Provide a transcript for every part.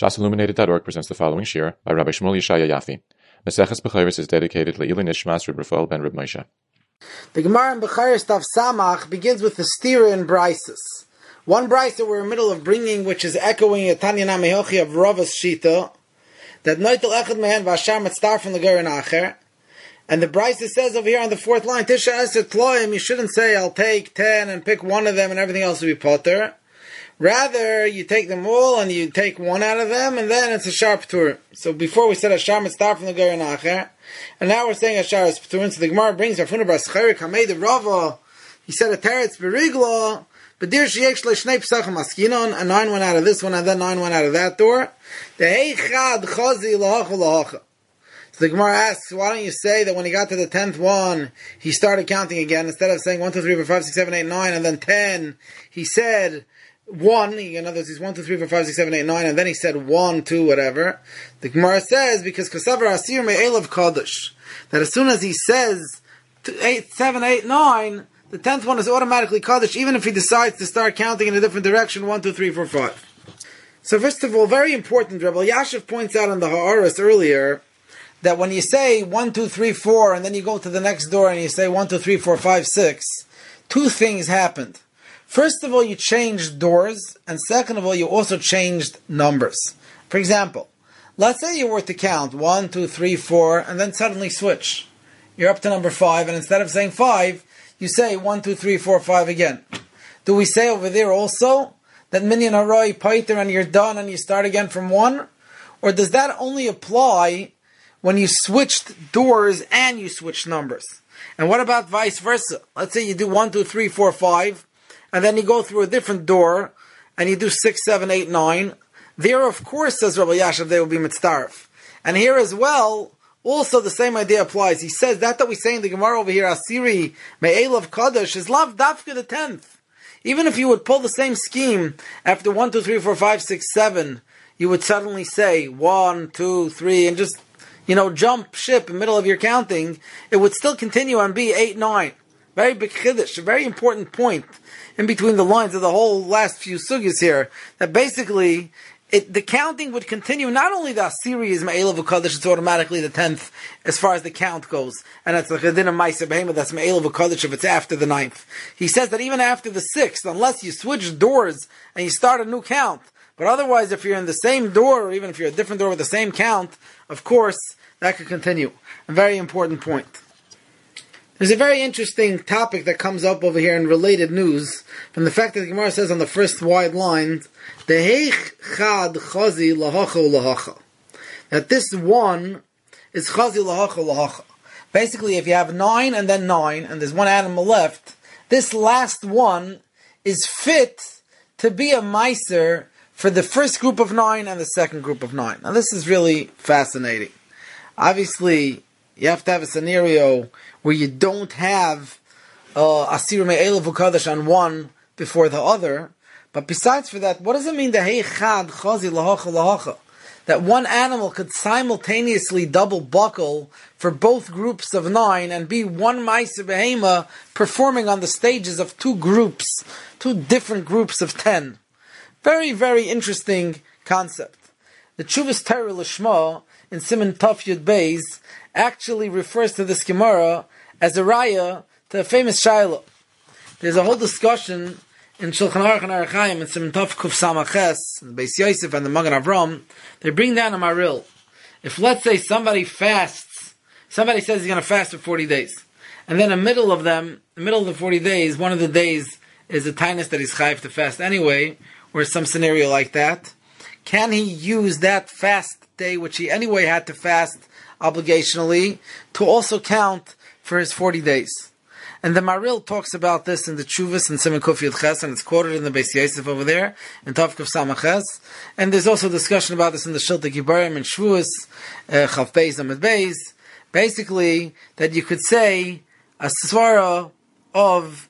ShasIlluminated.org presents the following shir by Rabbi Shmuel Yeshaya Yafi. Maseches Bechayros is dedicated Le'ilui Nishmas Reb Rafael ben Reb Moshe. The Gemara in Bechayros Tav Samach begins with the stira and brises. One brise that we're in the middle of bringing, which is echoing a Tanya Namehochi of Rava's Shita, that Noitel Echad Mehen Vashar Metztar from the Gerin Acher. And the brise says over here on the fourth line, Tisha Eser Tloim, you shouldn't say, I'll take 10 and pick one of them and everything else will be potter. Rather, you take them all and you take one out of them, and then it's a sharp tur. So before we said Ashar Mitztar from the Gerin Acher, and now we're saying Ashar is Pturin. So the Gemara brings Rafuna Bar Scherik Hameid Rava. He said a teretz berigla, but there sheyesh le'shnei psachim askinon, and 9 went out of this one, and then 9 went out of that door. The heichad chazi lahacha lahacha. So the Gemara asks, why don't you say that when he got to the 10th one, he started counting again, instead of saying 1, 2, 3, 4, 5, 6, 7, 8, 9, and then 10, he said 1, in other words, he's 1, 2, 3, 4, 5, 6, 7, 8, 9, and then he said 1, 2, whatever. The Gemara says, because Kasavar Asir Me'elav Kaddish, that as soon as he says 8, 7, 8, 9, the 10th one is automatically Kaddish, even if he decides to start counting in a different direction, 1, 2, 3, 4, 5. So first of all, very important, Rebbe Yashiv points out in the Ha'aras earlier, that when you say 1, 2, 3, 4, and then you go to the next door and you say 1, 2, 3, 4, 5, 6, two things happened. First of all, you changed doors, and second of all, you also changed numbers. For example, let's say you were to count 1, 2, 3, 4, and then suddenly switch. You're up to number 5, and instead of saying 5, you say 1, 2, 3, 4, 5 again. Do we say over there also that minyan haroi paiter and you're done and you start again from 1? Or does that only apply when you switched doors and you switched numbers? And what about vice versa? Let's say you do 1, 2, 3, 4, 5, and then you go through a different door, and you do 6, 7, 8, 9. There, of course, says Rabbi Yashav, they will be mitzdarf. And here as well, also the same idea applies. He says that we say in the Gemara over here, Asiri Me'elav Kaddish, is lav dafka the 10th. Even if you would pull the same scheme after 1, 2, 3, 4, 5, 6, 7, you would suddenly say 1, 2, 3, and just, jump ship in the middle of your counting, it would still continue and be 8, 9. Very big chiddush, a very important point in between the lines of the whole last few sugyas here, that basically the counting would continue. Not only the Asiri is Me'elav Kaddish, it's automatically the 10th as far as the count goes, and it's the Chedin of Ma'aser Behema, that's Me'elav Kaddish if it's after the 9th. He says that even after the 6th, unless you switch doors and you start a new count, but otherwise if you're in the same door, or even if you're a different door with the same count, of course, that could continue. A very important point. There's a very interesting topic that comes up over here in related news from the fact that the Gemara says on the first wide line, "Deheich chad chazi lahacha lahacha," that this 1 is chazi lahacha lahacha. Basically, if you have 9 and then 9, and there's one animal left, this last one is fit to be a meiser for the first group of 9 and the second group of 9. Now, this is really fascinating. Obviously, you have to have a scenario where you don't have Asir Me'elav Kaddish on one before the other. But besides for that, what does it mean, the Heichad Chazi Lahacha Lahacha? That one animal could simultaneously double buckle for both groups of 9 and be one Ma'aser Behema performing on the stages of two different groups of 10. Very, very interesting concept. The Tshuvas Torah Lishma in Siman Taf Yud Beis actually refers to this Gemara as a raya to a famous Shiloh. There's a whole discussion in Shulchan Aruch and Orach Chaim and Siman Tov Kuf Samaches, the Beis Yosef and the Magen Avram. They bring down a maril. If let's say somebody says he's going to fast for 40 days, and then in the middle of the 40 days, one of the days is a tainus that he's chayiv to fast anyway, or some scenario like that, can he use that fast day, which he anyway had to fast obligationally, to also count for his 40 days? And the Maril talks about this in the Tshuvas and Siman Kuf Yud Ches, and it's quoted in the Beis Yosef over there, in Tav Kuf Samaches. And there's also discussion about this in the Shiltei Gibarim and Shavuos, Chav Beis Amid Beis. Basically, that you could say a svara of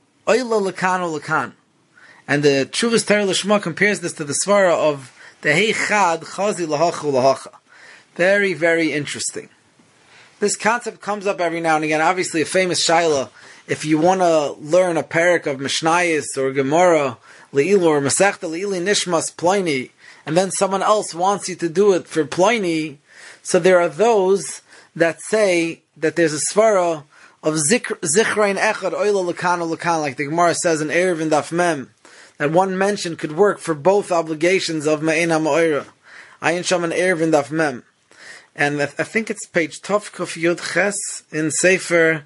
Oila Lakan Lakan. And the Tshuvas Torah Lishma compares this to the svara of the Heichad Chazi Lahacha Lahacha. Very, very interesting. This concept comes up every now and again. Obviously, a famous shaila. If you want to learn a parak of Mishnayos or Gemara, Le'ilu or Masechta Le'ili Nishmas Pliny, and then someone else wants you to do it for Pliny. So there are those that say that there's a svara of zichrein echad oila l'kan l'kan, like the Gemara says in Erev and Daf Mem, that one mention could work for both obligations of Me'en HaMa'ira. Ayin Sham and Erev and Daf Mem. And I think it's page Tov Kuf Yud Ches in Sefer,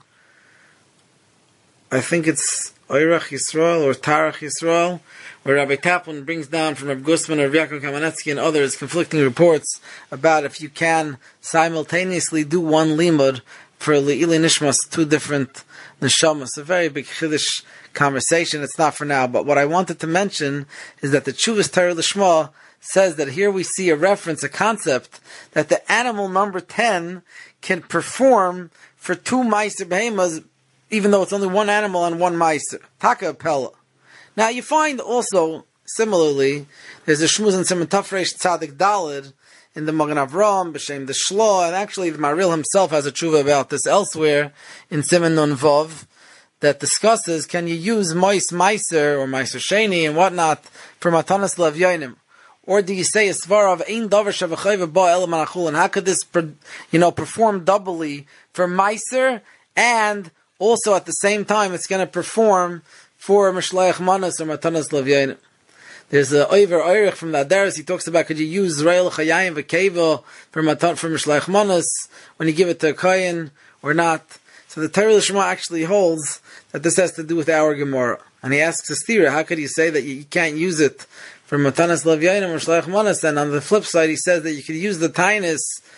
I think it's Oirach Yisrael or Tarach Yisrael, where Rabbi Kaplan brings down from Rabbi Gusman or Rabbi Yaakov Kamenetsky and others conflicting reports about if you can simultaneously do one limud for Le'ili Nishmas, two different neshamas. A very big Chiddush conversation. It's not for now, but what I wanted to mention is that the Chuvas Torah Lishma says that here we see a reference, a concept, that the animal number 10 can perform for two Meiser Behemas, even though it's only one animal and one Meiser. Taka Pella. Now you find also, similarly, there's a Shmuz and Simon Tafresh Tzadik Dalid in the Magen Avram, B'Shem the Shlo, and actually the Maril himself has a tshuva about this elsewhere in Simon Nun Vov, that discusses, can you use Mois Meiser or Meiser Sheni and whatnot for Matanas Lavyonim? Or do you say a svara of ein davar shavachayv ba el manachul? And how could this, perform doubly for Meiser, and also at the same time it's going to perform for Mishlayach Manas or Matanas Lavyanim? There's a Oiver Oirich from the Adaris. He talks about, could you use Zrael Chayayim V'Keva for Mishlayach Manas when you give it to a Kohen or not? So the Torah Lishma actually holds that this has to do with our Gemara. And he asks the Stira, how could you say that you can't use it for Matanas Lavyanim or Mishlayach Manas? And on the flip side, he says that you could use the Tainus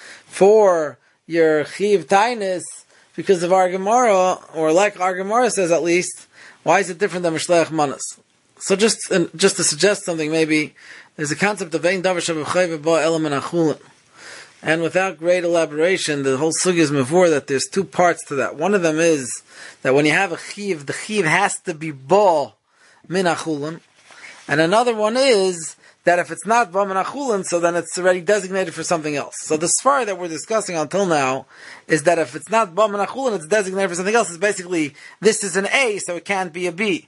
for your Chiv Tainus because of our Gemara, or like our Gemara says at least. Why is it different than Mishlayach Manas? So just to suggest something, maybe there's a concept of Ein Davar Shavachayv Ba Elam Menachulin, and without great elaboration, the whole sugya is mavur that there's two parts to that. One of them is that when you have a chiv, the chiv has to be Ba Menachulin, and another one is that if it's not Ba Menachulin, so then it's already designated for something else. So the svara that we're discussing until now is that if it's not Ba Menachulin, it's designated for something else. It's basically, this is an A, so it can't be a B.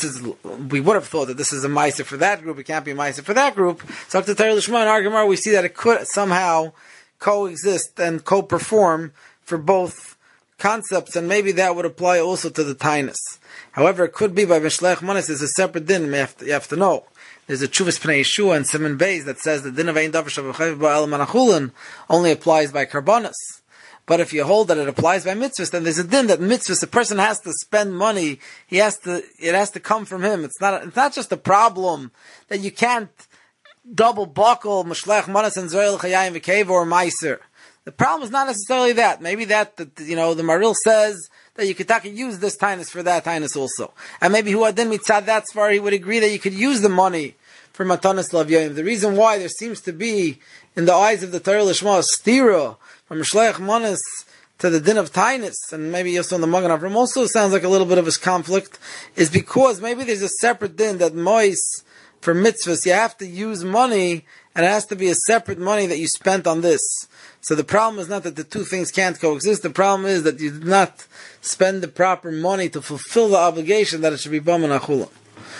We would have thought that this is a Meiser for that group, it can't be a Meiser for that group. So after Torah Lishma and our Gemara, we see that it could somehow coexist and co-perform for both concepts, and maybe that would apply also to the Tainus. However, it could be by Mishlayach Manas is a separate din, you have to know. There's a Chuvas Pnei Yeshua and Simon Beis that says the din of Ein Davar Shavachayv Ba El Manachulin only applies by Karbanis. But if you hold that it applies by mitzvahs, then there's a din that mitzvahs, a person has to spend money, it has to come from him. It's not just a problem that you can't double buckle Mishlayach Manas and Zrael Chayayim V'Keva or Meiser. The problem is not necessarily that. Maybe the Maril says that you could use this Tainus for that Tainus also. And maybe who adin mitzad that's far, he would agree that you could use the money for Matanas Lavyonim. The reason why there seems to be, in the eyes of the Torah Lishma, a stira from Mishlayach Manas to the din of Tainus, and maybe also in the Magen Avram also sounds like a little bit of a conflict, is because maybe there's a separate din that Mois, for mitzvahs, you have to use money, and it has to be a separate money that you spent on this. So the problem is not that the two things can't coexist, the problem is that you did not spend the proper money to fulfill the obligation that it should be Ba Menachulin.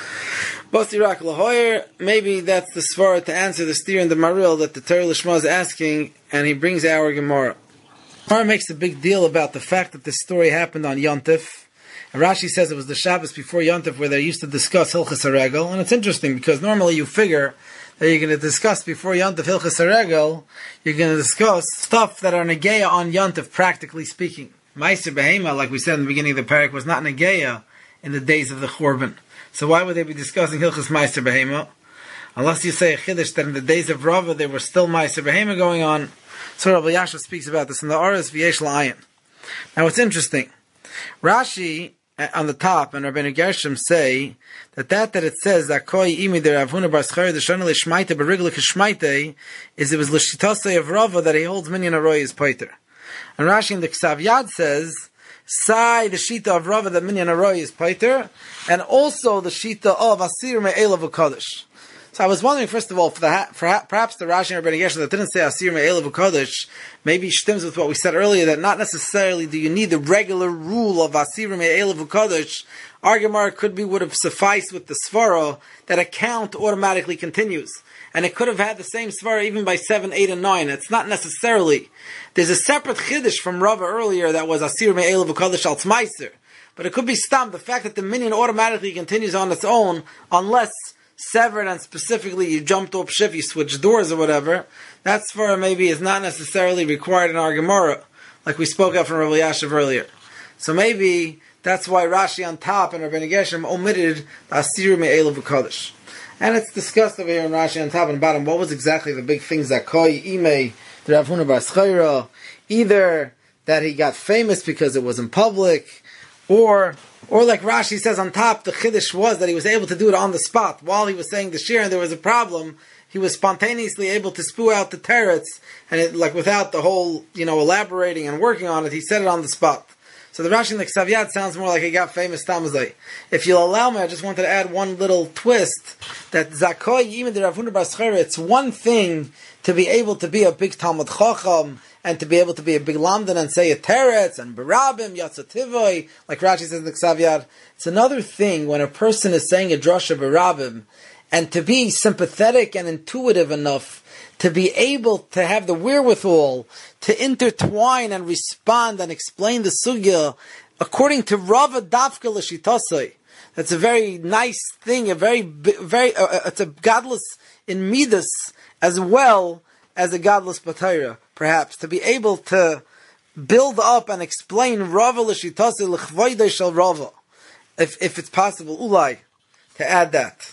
Basirak Lahoyer, maybe that's the svara to answer the steer in the Maril that the Torah Lishma is asking, and he brings our Gemara. Gemara makes a big deal about the fact that this story happened on Yontif. And Rashi says it was the Shabbos before Yontif where they used to discuss Hilchas HaRegel. And it's interesting because normally you figure that you're going to discuss before Yontif Hilchas HaRegel, you're going to discuss stuff that are Negeya on Yontif, practically speaking. Meiser Behema, like we said in the beginning of the parak, was not Negeya in the days of the Churban. So why would they be discussing Hilchas Meiser Behema? Unless you say a Chiddush that in the days of Rava there were still Meiser Behema going on. So Rabbi Yasha speaks about this in the Aras V'yesh L'Ayin. Now it's interesting. Rashi on the top and Rabbeinu Gershom say that it says that Koi Imi der Avhuna Bar Schar the Shana Lishmaite Beriglik Shmaite is it was L'Shitase of Rava that he holds Minyan Aroi is Paiter. And Rashi in the Ksav Yad says Sai the Shita of Rava that Minyan Aroi is Paiter, and also the Shita of Asir Me'elav U'Kadosh. So I was wondering, first of all, perhaps the Rashi and Rabbeinu Gershom that didn't say Asir Me'elav U'Kadosh maybe stems with what we said earlier, that not necessarily do you need the regular rule of Asir Me'elav U'Kadosh. Our Gemara would have sufficed with the Svara that a count automatically continues. and it could have had the same svara even by 7, 8, and 9. It's not necessarily. There's a separate chiddush from Rava earlier that was Asir Me'elav V'Kodesh Al Tzmaiser. But it could be stam, the fact that the minyan automatically continues on its own, unless severed and specifically you jumped up shift, you switched doors or whatever, that svara maybe is not necessarily required in our Gemara, like we spoke of from Rav Elyashiv earlier. So maybe that's why Rashi on top and Rabbeinu Gershom omitted Asir Me'elav V'Kodesh. And it's discussed over here in Rashi on top and bottom, what was exactly the big things that Koi, Imei, the Rav Huna Bar Schaira, either that he got famous because it was in public, or like Rashi says on top, the chiddush was that he was able to do it on the spot. While he was saying the shir and there was a problem, he was spontaneously able to spew out the teretz, and it, like without the whole, elaborating and working on it, he said it on the spot. So the Rashi in the Ksav Yad sounds more like he got famous Tamazai. If you'll allow me, I just wanted to add one little twist, that Zakoi Yimid Rav Huna Bar Schaira, it's one thing to be able to be a big Talmud Chacham, and to be able to be a big Lamdan and say a Teretz and Barabim, Yatzativoi, like Rashi says in the Ksav Yad. It's another thing when a person is saying a drasha Barabim, and to be sympathetic and intuitive enough to be able to have the wherewithal to intertwine and respond and explain the sugya according to Rava Dafka L'Shitasai. That's a very nice thing, it's a godless in Midas as well as a godless B'Torah, perhaps, to be able to build up and explain Rava L'Shitasai L'Chvoidei Shel Rava, if it's possible, Ulai, to add that.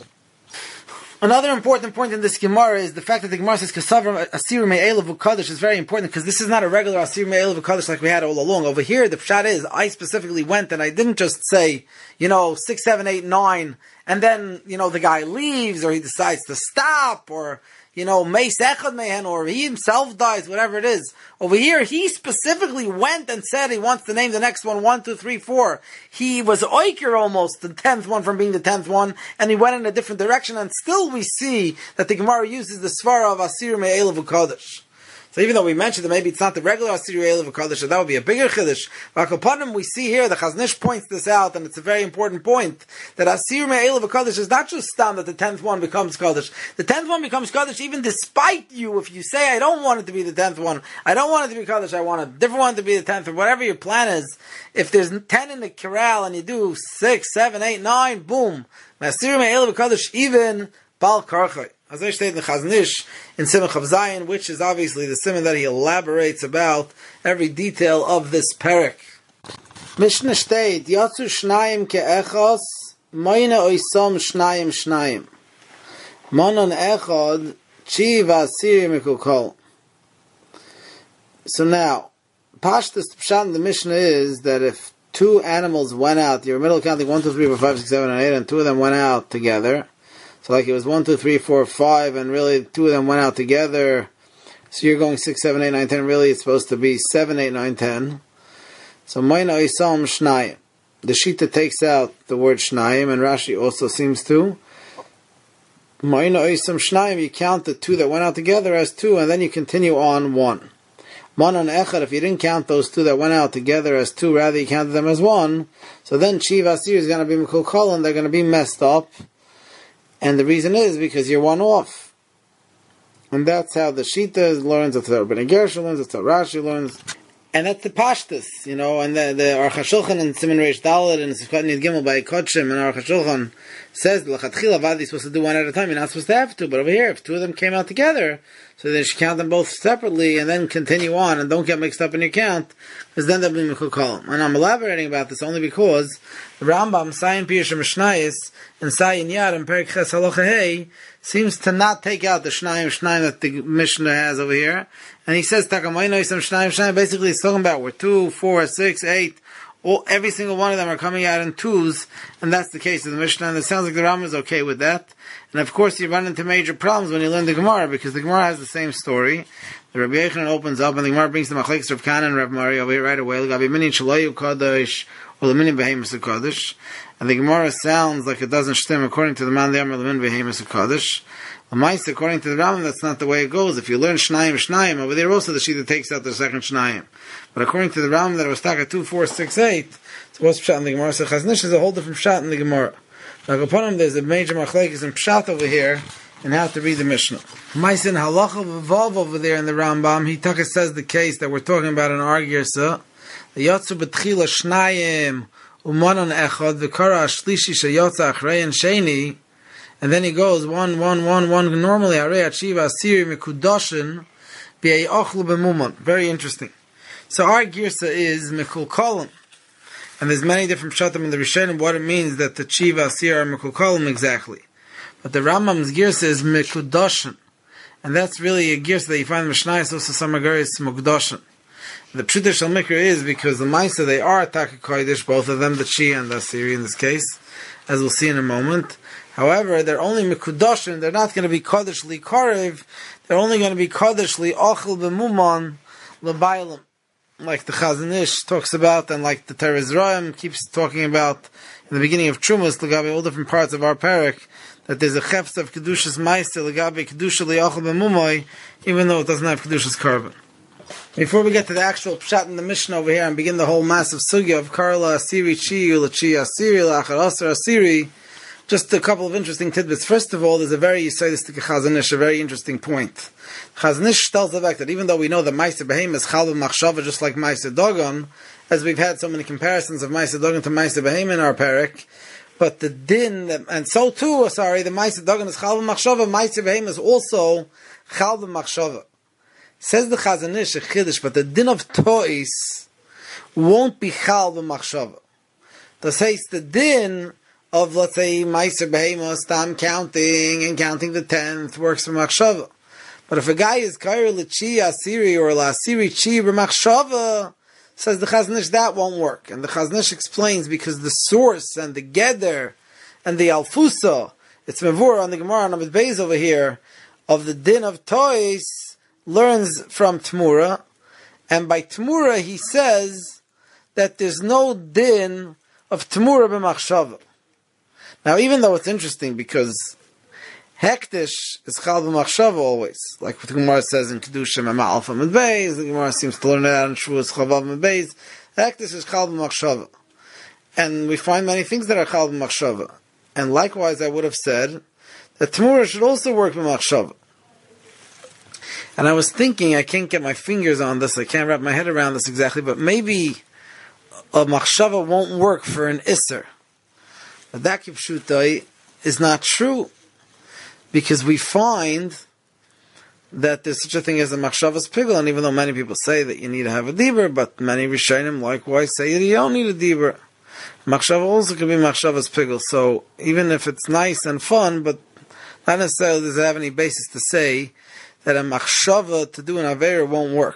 Another important point in this Gemara is the fact that the Gemara says Kasavram Asir Me'elav V'Kodesh is very important because this is not a regular Asir Me'elav V'Kodesh like we had all along. Over here, the pshat is, I specifically went and I didn't just say, 6, 7, 8, 9, and then, the guy leaves or he decides to stop or, Meis Echad Mehen, or he himself dies, whatever it is. Over here, he specifically went and said he wants to name the next one 1, 2, 3, 4. He was oiker almost, the 10th one from being the 10th one, and he went in a different direction, and still we see that the Gemara uses the svara of Asir Me'elav V'Kodesh. So even though we mentioned that maybe it's not the regular Asir Me'elav V'Kodesh, that would be a bigger chiddush. V'Akopanim, we see here, the Chaznish points this out, and it's a very important point, that Asir Me'elav V'Kodesh is not just stam that the 10th one becomes Kodesh. The 10th one becomes Kodesh even despite you, if you say, I don't want it to be the 10th one, I don't want it to be Kodesh, I want a different one to be the 10th, or whatever your plan is. If there's 10 in the corral, and you do 6, 7, 8, 9, boom. Asir Me'elav V'Kodesh even Bal Karchay. As I stated in the Chaznish, in Simon Chav Zayin, which is obviously the Simon that he elaborates about every detail of this parak. Mishnah state, Yatsu Shnayim Ke'echos, Moina Oisom Shnayim Shnayim. Monon Echod, Chi Vasiri Mikukol. So now, Pashtus Pshat in the Mishnah is that if two animals went out, you're middle counting 1, 2, 3, 4, 5, 6, 7, and 8, and two of them went out together. So like it was 1, 2, 3, 4, 5, and really two of them went out together. So you're going 6, 7, 8, 9, 10. Really it's supposed to be 7, 8, 9, 10. So Mayna Isam Shnayim. The Shita takes out the word Shnayim, and Rashi also seems to. Mayna Isam Shnayim, you count the two that went out together as 2, and then you continue on 1. Manan Echad, if you didn't count those two that went out together as 2, rather you counted them as 1, so then Chiv Asir is going to be Mikul Kol, and they're going to be messed up. And the reason is because you're one off. And that's how the Shita learns, that's how Rabbeinu Gershom learns, that's how Rashi learns. And that's the Pashtus, and the Aruch HaShulchan in Siman Reish Dalet and Sifkat Nid Gimel by Kodshim, and Aruch HaShulchan says, L'chatchila Vadi is supposed to do one at a time, you're not supposed to have to, but over here, if two of them came out together, so they should count them both separately and then continue on and don't get mixed up in your count, because then they'll be Mikul Kolam. And I'm elaborating about this only because the Rambam, Sayin Pirush Mishnayis, and Sayin Yad and Perik Ches Halacha Hey seems to not take out the Shnayim that the Mishnah has over here. And he says, Takamayno some Shnayim, basically he's talking about where 2, 4, 6, 8, every single one of them are coming out in 2s, and that's the case of the Mishnah, and it sounds like the Rambam is okay with that. And of course you run into major problems when you learn the Gemara, because the Gemara has the same story. The Rabbi Yochanan opens up, and the Gemara brings the Machlekes of Kana and Rav Mari over here right away. L'gabi minin shelayu kadosh, or l'minin behemus kadosh. And the Gemara sounds like it doesn't stem according to the man the Amar l'min behemus kadosh. L'mais, according to the Rambam, that's not the way it goes. If you learn Shnayim, over there also the Shita takes out the second Shnayim. But according to the Rambam, that it was Taka 2, 4, 6, 8, so what's Pshat in the Gemara? So Chaznish is a whole different Pshat in the Gemara. Now, upon him, there's a major machlekes and Pshat over here and how to read the Mishnah. Maisin halacha v'vav over there in the Rambam, he says the case that we're talking about in our Girsa. The yotzu b'tchila shnayim u'manon echad v'kara ashlishi sheyotza achrei and sheni, and then he goes one. Normally, arei achiva asiri mikudoshin b'ei ochlu b'mumon. Very interesting. So our Girsa is mikul kolim. And there's many different pshatim in the Rishonim what it means that the Chiva Asir are Mekukolim exactly. But the Rambam's Girsa is Mekudoshin. And that's really a Girsa that you find in Mishnayos, also some Agaris Mekudoshin. The Pshita Shal Mikra is because the Maisa, they are Taka Kodesh, both of them, the Chi and the Asiri in this case, as we'll see in a moment. However, they're only Mekudoshin, they're not going to be Kodesh Li Korev, they're only going to be Kodesh Li Ochel B'mumon L'Bailim. Like the Chazon Ish talks about, and like the Teres Roim keeps talking about in the beginning of Trumas, Lagabi, all different parts of our parak, that there's a chefs of Kedushas Meister, Lagabi Kedusha Li'achal B'mumoi, even though it doesn't have Kedushas carbon. Before we get to the actual pshat in the Mishnah over here and begin the whole massive sugya of Karla Asiri Chi, Ulachi Asiri, Lachar Asar Asiri, just a couple of interesting tidbits. First of all, there's a very Yisraelistic Chazon Ish, a very interesting point. Chazon Ish tells the fact that even though we know that Ma'aser Behem is Chal B'machshava just like Ma'aser Dogon, as we've had so many comparisons of Ma'aser Dogon to Ma'aser Behem in our parak, but the din, and so too, the Ma'aser Dogon is Chal B'machshava, Ma'aser Behem is also Chal B'machshava. Says the Chazon Ish, a Chiddush, but the din of Tois won't be Chal B'machshava. That says the din of, let's say, Ma'aser Behem, Stam counting and counting the 10th works for Machshava. But if a guy is Kair L'Chi Asiri or L'Asiri Chi B'machshava, says the Chazon Ish, that won't work. And the Chazon Ish explains because the source and the Geder and the Alfusa, it's Mevur on the Gemara on Amid Beis over here, of the din of Tois, learns from Tmura. And by Tmura he says that there's no din of Tmura B'machshava. Now even though it's interesting because Hektish is Chal B'machshava always. Like what the Gemara says in Kedushim and Ma'alfa Medbeis, the Gemara seems to learn that in Shavuos Chavav Medbeis. Hektish is Chal B'machshava. And we find many things that are Chal B'machshava. And likewise I would have said that Tmura should also work B'machshava. And I was thinking, I can't get my fingers on this, I can't wrap my head around this exactly, but maybe a Machshava won't work for an Isser. But that Kipshutai is not true. Because we find that there's such a thing as a machshavas pigul, and even though many people say that you need to have a dibur, but many Rishonim likewise say that you don't need a dibur. Machshava also can be machshavas pigul, so even if it's nice and fun, but not necessarily does it have any basis to say that a machshava to do an avera won't work.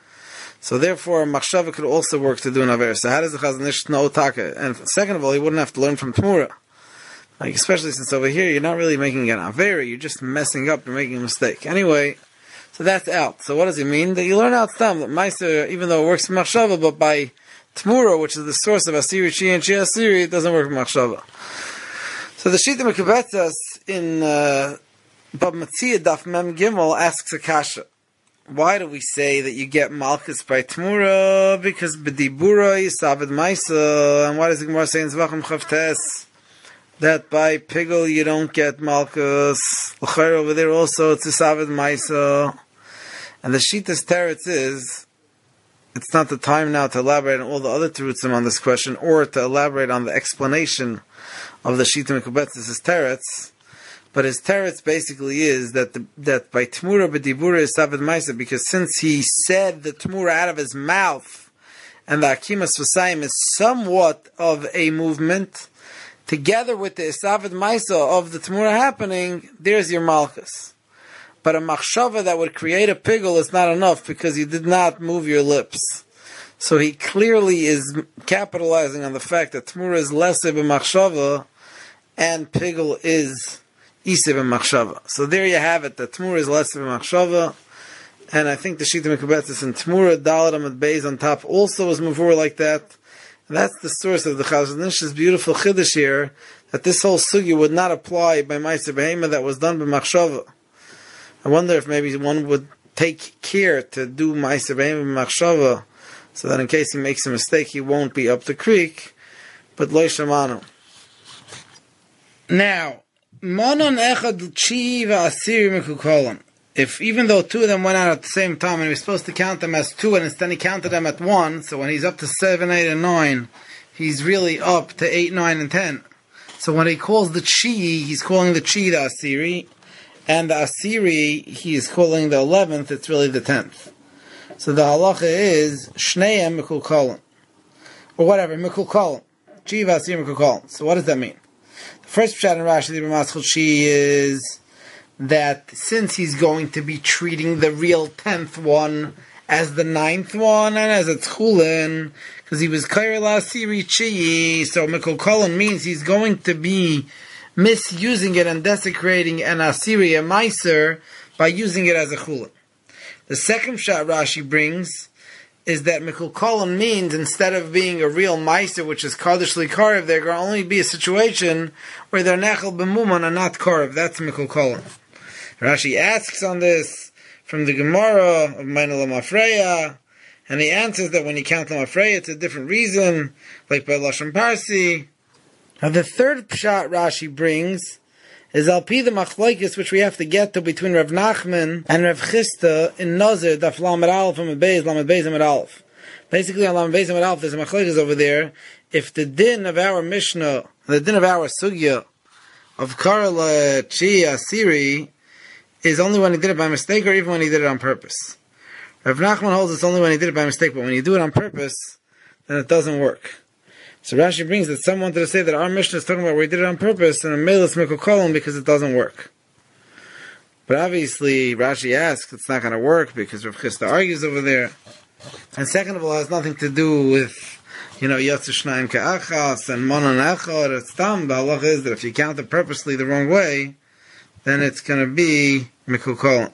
So therefore, a machshava could also work to do an avera. So how does the Chazon Ish know taka? And second of all, he wouldn't have to learn from Tmura. Like, especially since over here, you're not really making an avera, you're just messing up, you're making a mistake. Anyway, so that's out. So what does it mean? That you learn out stam, that Meiser, even though it works for Machshava, but by Tmura, which is the source of Asiri, Chi, and Chi Asiri, it doesn't work for Machshava. So the Shita Mekubetzas in Bab Matzia Daf Mem Gimel asks a kasha. Why do we say that you get Malchus by Tmura? Because B'dibura Yisavid Maisa. And why does the Gemara say in Zvachim Chavtes that by Pigel you don't get Malchus? L'chayr over there also it's Yisavid Maisa. And the Shita's teretz is, it's not the time now to elaborate on all the other terutzim on this question, or to elaborate on the explanation of the Shita Mekubetz's teretz. But his teretz basically is that that by Tmura b'dibura is Savid Maisa, because since he said the Tmura out of his mouth, and the Akimas Vasayim is somewhat of a movement, together with the Savid Maisa of the Tmura happening, there's your Malchus. But a machshava that would create a pigul is not enough because you did not move your lips. So he clearly is capitalizing on the fact that Tmura is lesser b'machshava and pigul is iseh b'machshava. So there you have it, that Tmura is lesser b'machshava, and I think the Shita Mekubetzes and Tmura Dalet Amud Beis on top also was movur like that. And that's the source of the Chazon Ish's beautiful chiddush here, that this whole sugya would not apply by Ma'aser Behema that was done b'machshava. I wonder if maybe one would take care to do Ma'aser Behema b'machshava, so that in case he makes a mistake, he won't be up the creek, but lo shamanu. Now, Manon echad chi va'asiri mekukolam. If even though two of them went out at the same time and he was supposed to count them as two and instead he counted them at one, so when he's up to 7, 8, and 9, he's really up to 8, 9, and 10. So when he calls the chi, he's calling the chi the asiri, and the asiri, he is calling the 11th, it's really the 10th. So the halacha is, shneim mikul kolam. Or whatever, mikul kolam. Chi v'asiri mikul kolam. So what does that mean? The first pshat in Rashi, the Ramaschal chi is that since he's going to be treating the real 10th one as the 9th one, and as a tchulin, because he was kair la'asiri chi, so mikul kolam means he's going to be misusing it and desecrating an asiri, a meiser, by using it as a chulin. The second shot Rashi brings is that mikul kolam means instead of being a real meiser, which is kadosh likarev, there can only be a situation where they're nechel b'muman and not karev. That's mikul kolam. Rashi asks on this from the Gemara of Maina Lamafreya, and he answers that when you count Lamafreya, it's a different reason, like by Lashon Parsi. Now the third pshat Rashi brings is Alpi the Machlokes, which we have to get to between Rav Nachman and Rav Chisda in Nazir, Daf Lamed Aleph and Lamed Beis Amud Aleph. Basically on Lamed Beis Amud Aleph, there's a Machlokes over there. If the din of our Mishnah, the din of our Sugya, of Karel Chi Asiri, is only when he did it by mistake or even when he did it on purpose. Rav Nachman holds it's only when he did it by mistake, but when you do it on purpose, then it doesn't work. So Rashi brings that some wanted to say that our Mishnah is talking about where he did it on purpose, and a meilus mikul kolam because it doesn't work. But obviously, Rashi asks, it's not going to work because Rav Chisda argues over there. And second of all, it has nothing to do with, Yotze Shnayim Ka'achas and Monon Echad. It's tam. The halacha is that if you count it purposely the wrong way, then it's going to be mikul kolam.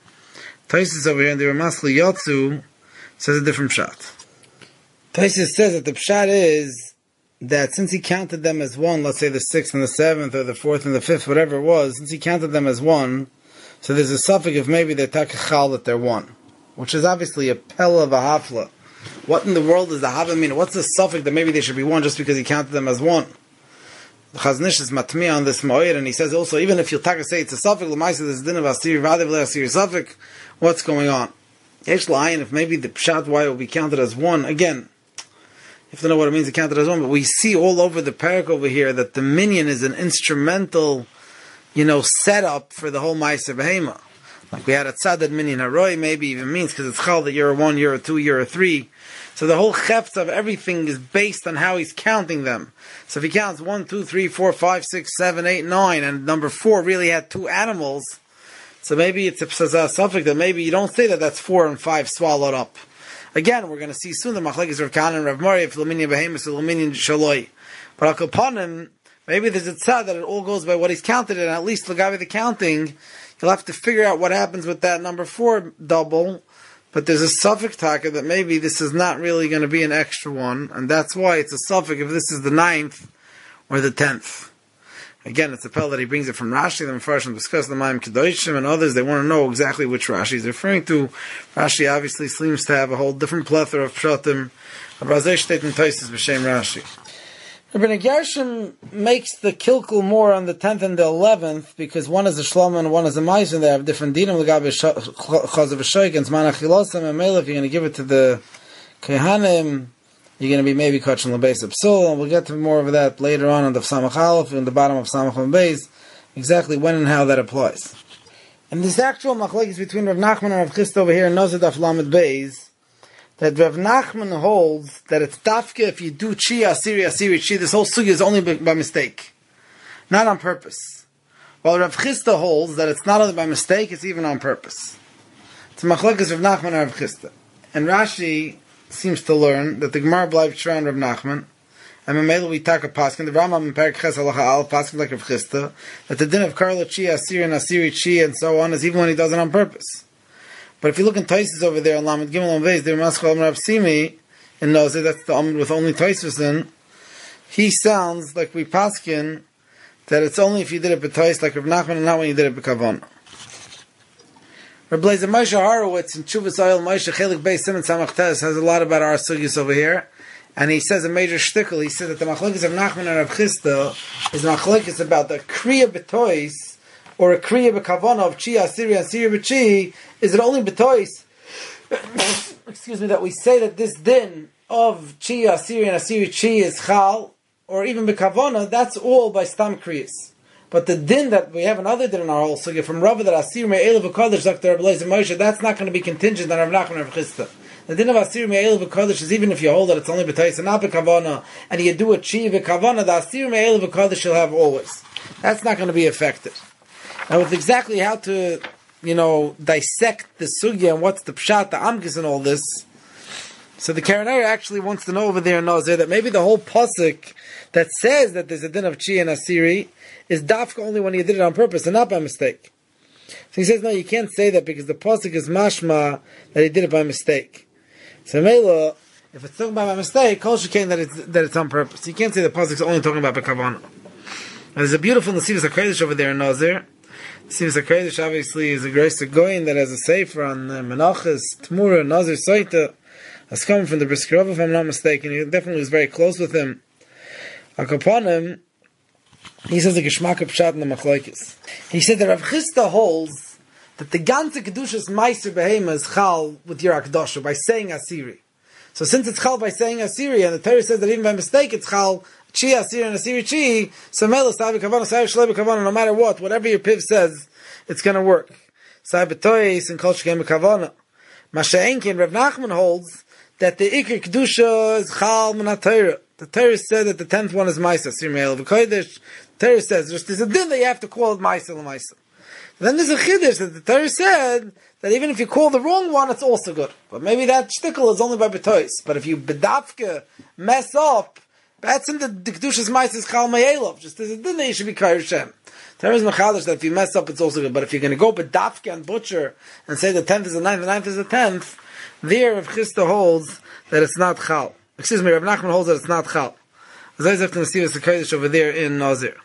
Taisus over here in the Ramasli Yotzu says a different pshat. Taisus says that the pshat is that since he counted them as one, let's say the 6th and the 7th or the 4th and the 5th, whatever it was, since he counted them as one, so there's a suffix if maybe they're takachal that they're one, which is obviously a pella of a hafla. What in the world does the hafla mean? What's the suffix that maybe they should be one just because he counted them as one? The Chazon Ish is matmi on this moed, and he says also, even if you'll say it's a suffix, l'maisa there's a din of asiri, v'adev le'asiri suffix, what's going on? Yesh la'ayin, if maybe the pshat why it will be counted as one, again, you have to know what it means to count it as one, but we see all over the parak over here that the minyan is an instrumental, setup for the whole Ma'aser Behema. Like we had a tzadad minyan haroi, maybe even means, because it's chal that you're a 1, you're a 2, you're a 3. So the whole chefts of everything is based on how he's counting them. So if he counts 1, 2, 3, 4, 5, 6, 7, 8, 9, and number 4 really had 2 animals, so maybe it's a suffix that maybe you don't say that that's 4 and 5 swallowed up. Again, we're going to see soon the machlekes Rav Kahana and Rav Mari if Laminyan Behemus or Laminyan Shaloi. But Al Kapanim, maybe there's a tzad that it all goes by what he's counted, and at least Lagavi the counting, you'll have to figure out what happens with that number 4 double. But there's a suffix taka that maybe this is not really going to be an extra one, and that's why it's a suffix if this is the 9th or the 10th. Again, it's a pel that he brings it from Rashi, the Mefarshim discuss the Mayim Kedoshim, and others, they want to know exactly which Rashi he's referring to. Rashi obviously seems to have a whole different plethora of pshatim. Abrazeh Shteit and Taisus B'Shem Rashi. Rabbi Gershom makes the kilkul more on the 10th and the 11th, because one is a Shlomo and one is a Ma'aser, and they have different dinim, l'gabe Chazav V'Shoik, and Zman HaChilosam, and Melech, you're going to give it to the Kehanim, you're going to be maybe Kachin L'Beis Absul, and we'll get to more of that later on the Samach Aleph, in the bottom of Samach Beis, exactly when and how that applies. And this actual machlokes between Rav Nachman and Rav Chisda over here in Nozid Daf Lamed Beis, that Rav Nachman holds that it's dafka if you do chi asiri chi, this whole sugya is only by mistake, not on purpose. While Rav Chisda holds that it's not only by mistake, it's even on purpose. It's machlokes Rav Nachman and Rav Chisda. And Rashi seems to learn that the Gemara bleibt shra on Rav Nachman, and Mamela we take a paskin, the Rambam in Perek Ches Halacha Al paskin like Rav Chisda, that the din of Karla chi asiri and asiri chi and so on is even when he does it on purpose. But if you look in Taisus over there, Lamed Gimel and Beis, the Maschal Rav Simi, in Nozeh, that's the Amud with only Taisus in, he sounds like we paskin that it's only if you did it b'Tais like Rav Nachman and not when you did it b'Kavon. Rabbi Lezer Moshe Horowitz in Chuvas Oyel Moshe Chelik Beis Simon Samach Tes has a lot about our sugyas over here, And he says a major shtickle. He said that the machlokes of Nachman and Rav Chisda is machlokes about the kriya b'tois or a kriya b'kavana of chi asiri and asiri b'chi. Is it only b'tois? Excuse me. That we say that this din of chi asiri and asiri chi is chal, or even b'kavana. That's all by stam kriyas. But the din that we have another din in our whole sugya from Rava that asir me'elav v'kodesh Dr. Rabbi Eliezer Moshe, that's not going to be contingent on Rav Nachman and Rav Chisda. The din of asir me'elav v'kodesh is even if you hold that it's only b'tais and not b'kavana, and you do a chi v'kavana, the asir me'elav v'kodesh you'll have always. That's not going to be effective. Now, with exactly how to, dissect the sugya and what's the pshat, the amkis and all this, so the Karanari actually wants to know over there in Nazir that maybe the whole pasuk that says that there's a din of chi and asiri is dafka only when you did it on purpose and not by mistake. So he says, no, you can't say that because the pasuk is mashma that he did it by mistake. So Mela, if it's talking about by mistake, kol shekain that it's on purpose. You can't say the pasuk is only talking about b'kavana. There's a beautiful Nesivos HaKodesh over there in Nazir. Nesivos HaKodesh obviously is a grace to Goyin that has a sefer on Menachas, Tmura, Nazir, Soita. That's coming from the Briskerov, if I'm not mistaken. He definitely was very close with him. Upon him, he says the Geshmak Pshat in the Machlokes. He said that Rav Chisda holds that the ganze Kedushas Meiser Behema is chal with your Akdosha by saying Asiri. So since it's chal by saying Asiri, and the Torah says that even by mistake it's chal Chi Asiri and Asiri Chi, so Mela Sabi Kavana, Sabi Shlei Kavana, no matter what, whatever your Piv says, it's going to work. Sabi Tois and Kol Shekem Kavana. Masha Enkin, Rav Nachman holds that the Iker Kedusha is chal Min HaTorah. The Torah said that the 10th one is Maisa, Sir Me'el V'Kodesh. The Torah says there's a din that you have to call it Maisa L'Maisa. Then there's a Chiddush that the Torah said that even if you call the wrong one, it's also good. But maybe that shtickle is only by B'tois. But if you bedavke mess up, that's in the Kedusha's Maisa is Chal Me'elov. Just there's a din that you should be Kair Shem. Torah is Mechadash that if you mess up, it's also good. But if you're going to go bedavke and butcher and say the 10th is the 9th, the 9th is the 10th, there Rav Chisda holds that it's not Chal. Excuse me, Rav Nachman holds that it's not Chal. As I have to see the Kodesh over there in Nazir.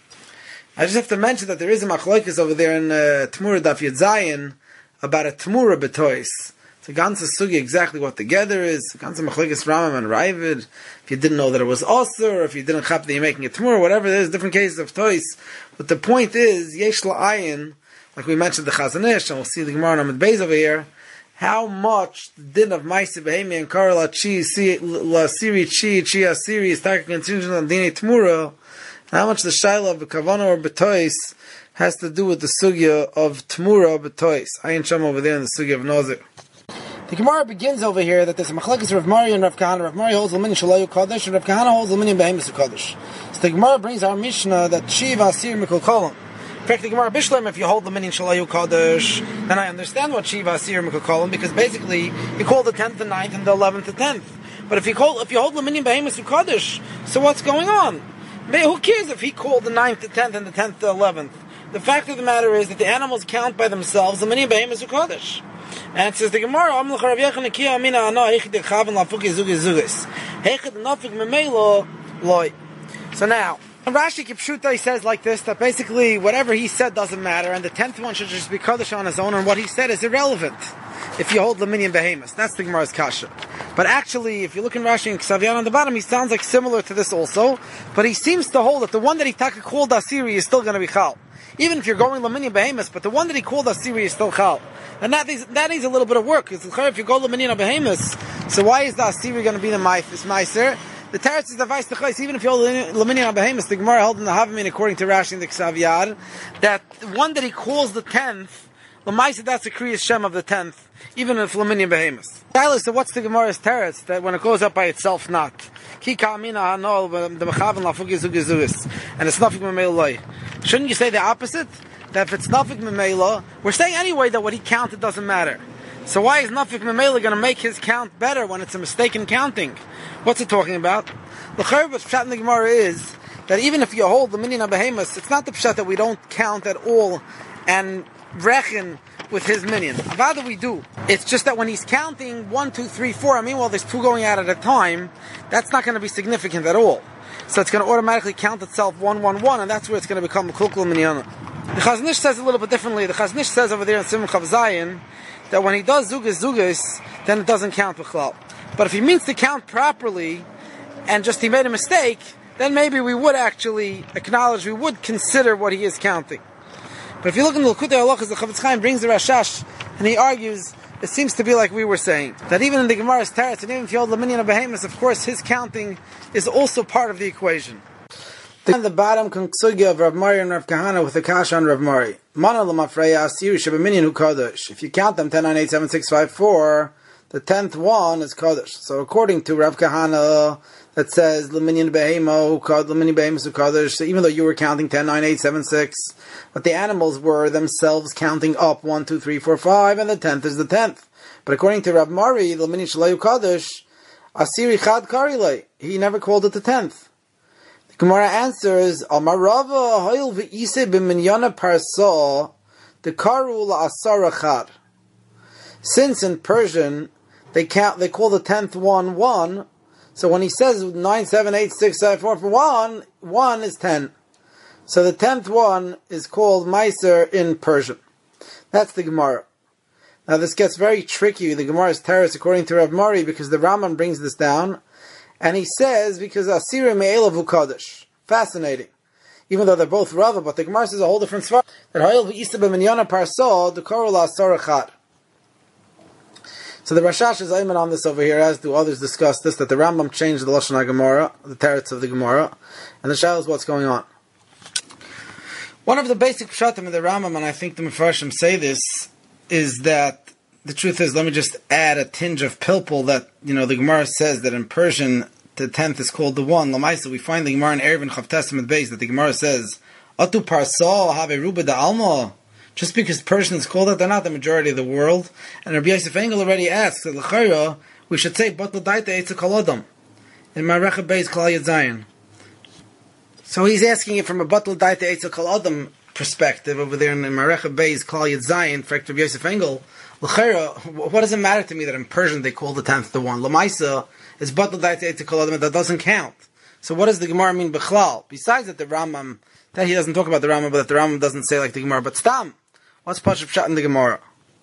I just have to mention that there is a machlokes over there in Tmura Daf Yud Zayin about a Tmura betois. It's a ganze sugi exactly what the gather is. A ganze machlokes Ramam and Ravid. If you didn't know that it was Osir, or if you didn't chap that you're making a Tmura, whatever, there's different cases of tois. But the point is, Yesh La'ayin, like we mentioned the Chazon Ish, and we'll see the Gemara on Amud Beis over here, how much the din of Maisa Behemi and Karla Chi, La Siri Chi, Chi Asiri is taking contingent on Dine Tmura, how much the Shaila of Kavana or Betois has to do with the Sugya of Tmura Betois. Ayin Sham over there in the Sugya of Nazir. The Gemara begins over here that there's a machlekes Rav Mari and Rav Kahana. Rav Mari holds L'minyan Shalayu Kodesh, and Rav Kahana holds L'minyan Behemis Kodesh. So the Gemara brings our Mishnah that Chi Asir Mikol Kolam. In fact, the Gemara Bishlam, if you hold the Minyan Shalayu Kodesh, then I understand what Shiva Asir Mikol because basically you call the 10th the 9th and the 11th the 10th. But if you hold the Minyan Behemis Kodesh, so what's going on? Who cares if he called the 9th the 10th and the 10th the 11th? The fact of the matter is that the animals count by themselves the Minyan Behemis Kodesh. And it says the Gemara, Amlach Rav Yechon Nekiya Amina Ana Heichid Chavan Lafuki Zugis Zugis Heichid Nafik Memelo Loi. So now, Rashi Kipshuta says like this, that basically whatever he said doesn't matter, and the 10th one should just be Kodesh on his own, and what he said is irrelevant if you hold the Minyan Behemis. That's the Gemara's Kasha. But actually, if you look in Rashi and Ksavian on the bottom, he sounds like similar to this also, but he seems to hold that the one that he called Asiri is still going to be Chal. Even if you're going Minyan Behemis, but the one that he called Asiri is still Chal. And that needs a little bit of work, because if you go Minyan Behemis, so why is the Asiri going to be the Meiser? The Teretz is the Vais Techais, even if you hold L'minyan Behemis, the Gemara held in the Havamin, according to Rashi and the Ksav Yad, that the one that he calls the 10th, L'maisa, that's the Kriyas Shem of the 10th, even if L'minyan Behemis. So what's the Gemara's Teretz, that when it goes up by itself, not? Ki ka'amina ha'nol, the Mechavan la'fuki zugis, and it's nafik memela loy. Shouldn't you say the opposite? That if it's nafik memela, we're saying anyway that what he counted doesn't matter. So why is Nafik Memela going to make his count better when it's a mistake in counting? What's it talking about? The Chayvus Pshat in the Gemara is that even if you hold the Minyan Behemis, it's not the Pshat that we don't count at all and reckon with his Minyan. Avada we do. It's just that when he's counting 1, 2, 3, 4, I mean, well, there's 2 going out at a time, that's not going to be significant at all. So it's going to automatically count itself 1, 1, 1, and that's where it's going to become a Kulkul Minyan. The Chazon Ish says a little bit differently. The Chazon Ish says over there in Simon Chav Zayin that when he does Zugis, then it doesn't count B'chlal. But if he means to count properly, and just he made a mistake, then maybe we would actually acknowledge, we would consider what he is counting. But if you look in the Likutei Halachos, the Chafetz Chaim brings the Rashash, and he argues, it seems to be like we were saying, that even in the Gemara's Teretz, and even if you hold Laminyan of Behemoth, of course his counting is also part of the equation. The bottom Sugya of Rav Mari and Rav Kahana with the Kasha on Rav Mari. Mana Lamafreya Asiri Shabaminyan Hu Kodesh. If you count them 10, 9, 8, 7, 6, 5, 4, the 10th one is Kodesh. So according to Rav Kahana, that says Laminyan Behemo, Laminyan Behemoth Hu Kodesh. So even though you were counting 10, 9, 8, 7, 6, but the animals were themselves counting up 1, 2, 3, 4, 5, and the 10th is the 10th. But according to Rav Mari, Laminyan Shalayu Kodesh, Asiri Chad Karilei, he never called it the 10th. The Gemara answers, Amar Rava Hayil V'Ise B'Minyana Parsa the Karu LaAsara Chad. Since in Persian they call the 10th one 1, so when he says 9, 7, 8, 6, 7, 4, 1, 1 is 10. So the 10th one is called Meiser in Persian. That's the Gemara. Now this gets very tricky, the Gemara's teretz according to Rav Mari, because the Rambam brings this down, and he says, because Asiri Me'elav Hu Kodesh. Fascinating. Even though they're both Rava, but the Gemara says a whole different svar. That Hayil V'Isa B'Minyana Parsa, the Korul Asara Chad. So the Rashash is ayman on this over here, as do others discuss this, that the Rambam changed the Lashon HaGemara, the teretz of the Gemara, and the Shal is what's going on. One of the basic pshatim of the Rambam, and I think the Mefarshim say this, is that the truth is, let me just add a tinge of pilpul that, the Gemara says that in Persian, the 10th is called the 1. Lamaisa, we find the Gemara in Erev and Chav Testament base that the Gemara says, Atu Parsa have ruba da alma. Just because Persian is called that, they're not the majority of the world. And Rabbi Yosef Engel already asks that l'chayra, we should say, Batla Daita Eitza Kolodam. In Marecha Beis Klal Yud Zayin. So he's asking it from a Batla Daita Eitza Kolodam perspective over there in Marecha Beis Klal Yud Zayin, for Rabbi Yosef Engel. L'chayra, what does it matter to me that in Persian they call the 10th the 1? Lamaisa is Batla Daita Eitza Kolodam, that doesn't count. So what does the Gemara mean B'chlal? Besides that the Rambam, that he doesn't talk about the Rambam, but that the Rambam doesn't say like the Gemara, but Stam. What's Pashup Pshat in the Gemara?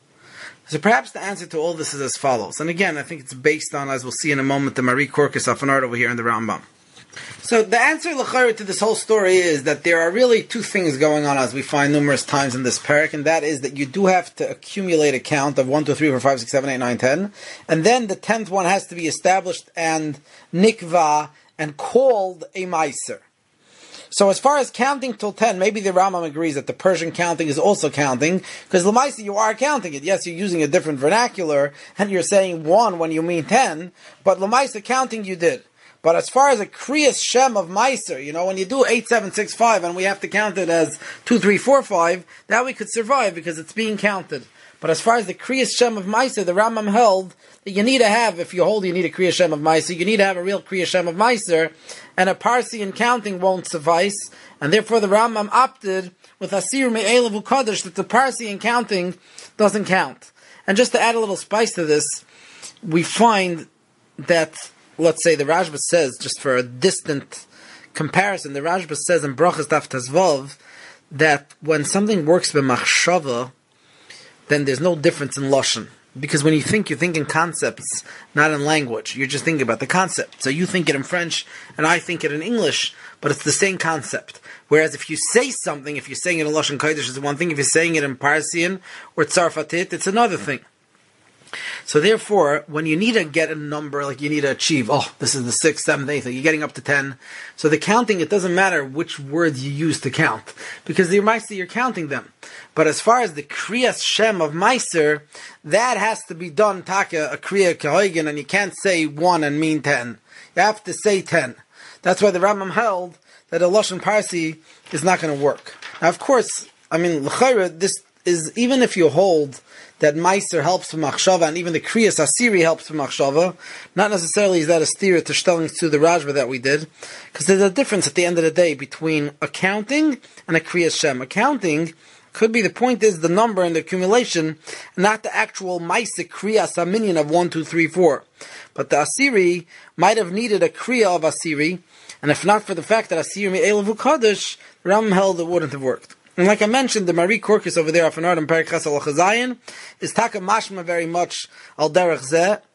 So perhaps the answer to all this is as follows. And again, I think it's based on, as we'll see in a moment, the Marie Korkus Afanard over here in the Rambam. So the answer l'chayr to this whole story is that there are really two things going on, as we find numerous times in this parak, and that is that you do have to accumulate a count of 1, 2, 3, 4, 5, 6, 7, 8, 9, 10, and then the 10th one has to be established and nikva and called a meiser. So as far as counting till 10, maybe the Rambam agrees that the Persian counting is also counting, because Lamaisi, you are counting it. Yes, you're using a different vernacular, and you're saying 1 when you mean 10, but Lamaisi counting you did. But as far as a Kriyas Shem of Meiser, when you do 8, 7, 6, 5, and we have to count it as 2, 3, 4, 5, that we could survive because it's being counted. But as far as the Kriyas Shem of Meiser, the Rambam held that you need to have, if you hold you need a Kriyas Shem of Meiser, you need to have a real Kriyas Shem of Meiser, and a Parsi in counting won't suffice, and therefore the Rambam opted with Asir Me'elav Hu Kodesh that the Parsi in counting doesn't count. And just to add a little spice to this, we find that, let's say the Rashba says, just for a distant comparison, the Rashba says in Brachas Daf Tazvav that when something works b'machshava, then there's no difference in Lashon. Because when you think in concepts, not in language. You're just thinking about the concept. So you think it in French, and I think it in English, but it's the same concept. Whereas if you say something, if you're saying it in Lashon Kodesh, it's one thing. If you're saying it in Parsian or Tzarfatit, it's another thing. So therefore, when you need to get a number, like you need to achieve, this is the 6th, 7th, 8th, you're getting up to 10. So the counting, it doesn't matter which words you use to count. Because you're counting them. But as far as the Kriyas Shem of Meiser, that has to be done, Taka, a Kriya Kehoigen, and you can't say 1 and mean 10. You have to say 10. That's why the Rambam held that a Lashon Parsi is not going to work. Now, of course, l'chayra, this is, even if you hold that Meiser helps from Machshava, and even the Kriyas Asiri helps from Machshava, not necessarily is that a steer to Shtelling to the Rajva that we did, because there's a difference at the end of the day between accounting and a Kriyas Shem. Accounting could be, the point is the number and the accumulation, not the actual Meiser Kriyas Aminion of 1, 2, 3, 4. But the Asiri might have needed a Kriya of Asiri, and if not for the fact that Asiri Me'elav Hu Kodesh, Ram held it wouldn't have worked. And like I mentioned, the Marie Korkus over there, Afanard and Parak Chas Al Chazayin, is taka mashma very much al derech zeh,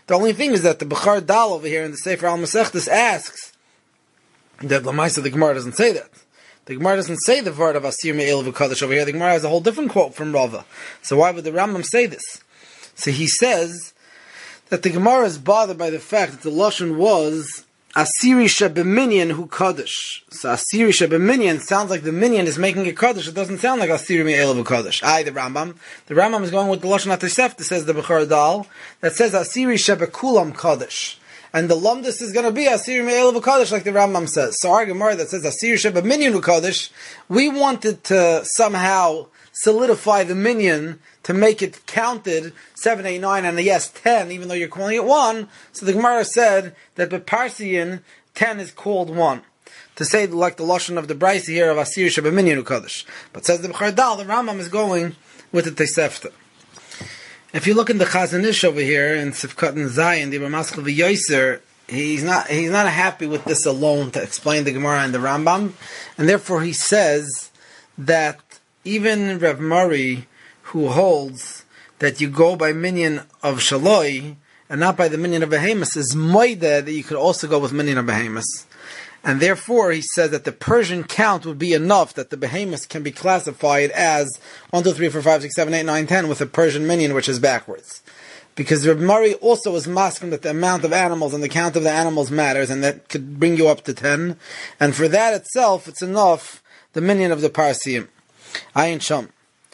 The only thing is that the Bechar Dal over here in the Sefer Al Masechtas asks that Lamaisa the Gemara doesn't say that. The Gemara doesn't say the word of Asir Me'el V'Kadosh over here. The Gemara has a whole different quote from Rava. So why would the Rambam say this? So he says that the Gemara is bothered by the fact that the Lashon was Asiri Shebeminyan Hu Kaddish. So Asiri Shebeminyan sounds like the minyan is making a Kaddish. It doesn't sound like Asiri Me'el V'Kadosh. The Rambam. The Rambam is going with the Lashon HaTosefta, says the Bechar Dal, that says Asiri Shebekulam Kaddish. And the Lumdus is going to be Asiri Me'el V'Kadosh, like the Rambam says. So our Gemara that says Asiri Shebeminyan Hu Kaddish, we wanted to somehow solidify the minyan to make it counted 7, 8, 9, and yes, 10, even though you're calling it 1. So the Gemara said that by Parsian, 10 is called 1. To say like the Lashon of the Brisa here of Asir Shebeminyan U'Kadosh. But says the Bechar Dal, the Rambam is going with the Tosefta. If you look in the Chazon Ish over here in Sifkat and Zayin, the Ramaschal V'Yoser, he's not happy with this alone to explain the Gemara and the Rambam, and therefore he says that even Rav Mari, who holds that you go by minyan of Shaloi and not by the minyan of Behemoth, is moideh that you could also go with minyan of Behemoth. And therefore, he says that the Persian count would be enough that the Behemoth can be classified as 1, 2, 3, 4, 5, 6, 7, 8, 9, 10 with a Persian minyan, which is backwards. Because Rav Mari also is masking that the amount of animals and the count of the animals matters, and that could bring you up to 10. And for that itself, it's enough, the minyan of the Parsiim. Ayin Sham.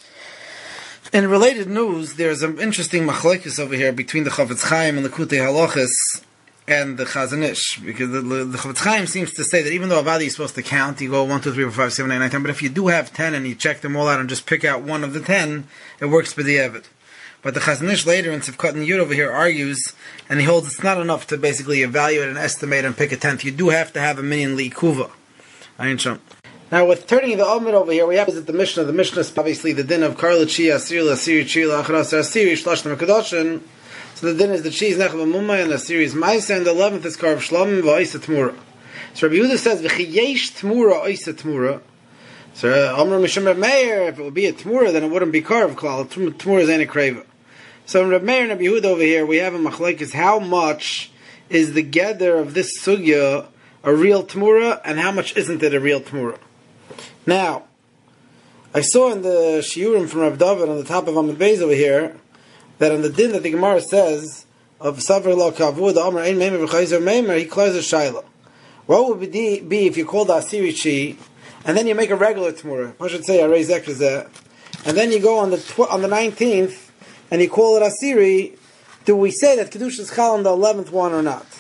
In related news, there's an interesting machlokes over here between the Chofetz Chaim and the Kutei Halachos and the Chazon Ish, because the Chofetz Chaim seems to say that even though Avadi is supposed to count, you go 1, 2, 3, 4, 5, 7, 8, 9, 10, but if you do have 10 and you check them all out and just pick out one of the 10, it works for the Eved. But the Chazon Ish later in Sifkat and Yud over here argues, and he holds it's not enough to basically evaluate and estimate and pick a 10th. You do have to have a minyan li'ikuva. Ayin Sham. Now, with turning the Amid over here, we have to visit the Mishnah. The Mishnah is obviously the din of Karla Chi, Asir, Asiri, Chi, Acharas, Asiri, Shlashtam, Kadoshin. So the din is the Chi is Nechav Mumma, and Asiri is Maisa, and the 11th is Karv Shlomim, V'Oisa Tmura. So Rabbi Yehuda says, V'chiyesh Tmura, Oisa Tmura. So Amr Mishum Reb Meir, if it would be a Tmura, then it wouldn't be Karv Klal. Tmura is Ein Kreva. So in Reb Meir and Rabbi Yehuda over here, we have a machlekes, how much is the gather of this sugya a real Tmura, and how much isn't it a real Tmura? Now, I saw in the Shiurim from Rav David on the top of Amud Beis over here that on the din that the Gemara says of Savr Lo Kavud, the Amr Ein Meimer V'Chayzer Meimer, he closes Shaila. What would it be if you call the Asiri Chi and then you make a regular Tmura? I should say Arei Zekrizeh, and then you go on the 19th and you call it Asiri. Do we say that Kedusha is Chal on the 11th one or not?